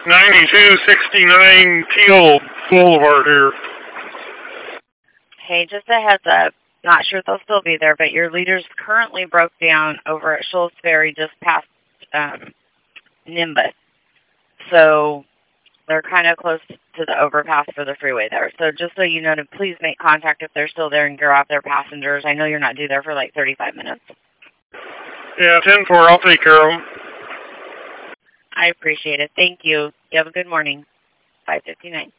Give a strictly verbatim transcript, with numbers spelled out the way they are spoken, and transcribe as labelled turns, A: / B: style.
A: ninety-two sixty-nine Teal Boulevard here.
B: Hey, just a heads up. Not sure if they'll still be there, but your leaders currently broke down over at Schultz Ferry just past um, Nimbus. So they're kind of close to the overpass for the freeway there. So just so you know, to please make contact if they're still there and gear off their passengers. I know you're not due there for like thirty-five minutes.
A: Yeah, ten four, I'll take care of them.
B: I appreciate it. Thank you. You have a good morning. five fifty-nine.